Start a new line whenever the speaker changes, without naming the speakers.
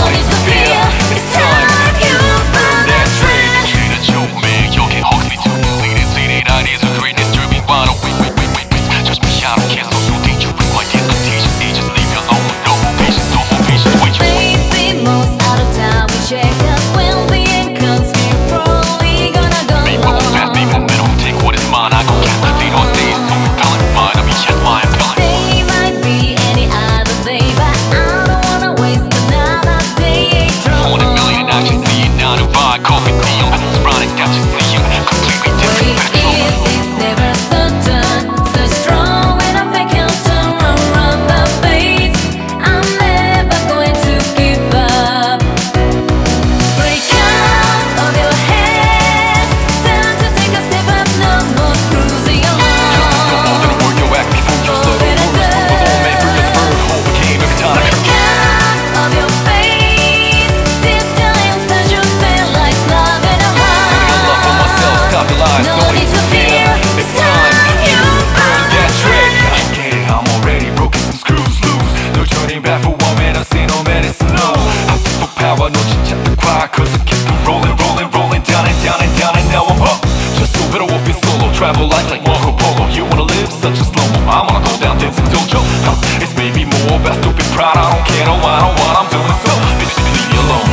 need to fear. It's time you burn that dream.
이제는 조금의 여기 허그니 두 leading city ideas of greatness driven by the wait. Just me I don't care, so you think you bring my temptation. Just leave me alone, no patience, no more patience. Wait,
Maybe most out of time we check us when the end comes. We're probably gonna go
maybe we'll fast, maybe in the middle. Take what is mine, I go get the lead on stage. So repellent, mine, I'll be just my impelling.
Day might be any other day, but I don't wanna waste another day.
On a million, I just see it 9 to 5. Coffee, neon, surrounded, got you see you completely different.
It's never certain, so strong when I think I'll turn around the face. I'm never going to give up. Break out of your head, stand to take a step up, no more cruising
Just no more than a word, yo, act before you slow the words. Before man, for your bird, overcame every time I
Break out of your face, deep down inside you feel like love in a
I love for myself, stop the lies,
No need to fear,
it's time you burn that dread. Yeah, I'm already broken some screws loose. No turning back for one man, I see no medicine, no. I feel for power, no chit-chat the quiet, cause I keep it rolling, down and now I'm up. Just so better off in solo, travel life like Marco Polo. You wanna live such a slow-mo, I wanna go down dancing dojo. It's maybe more about stupid pride, I don't care, no, I don't want, I'm doing so. Bitch, leave me alone.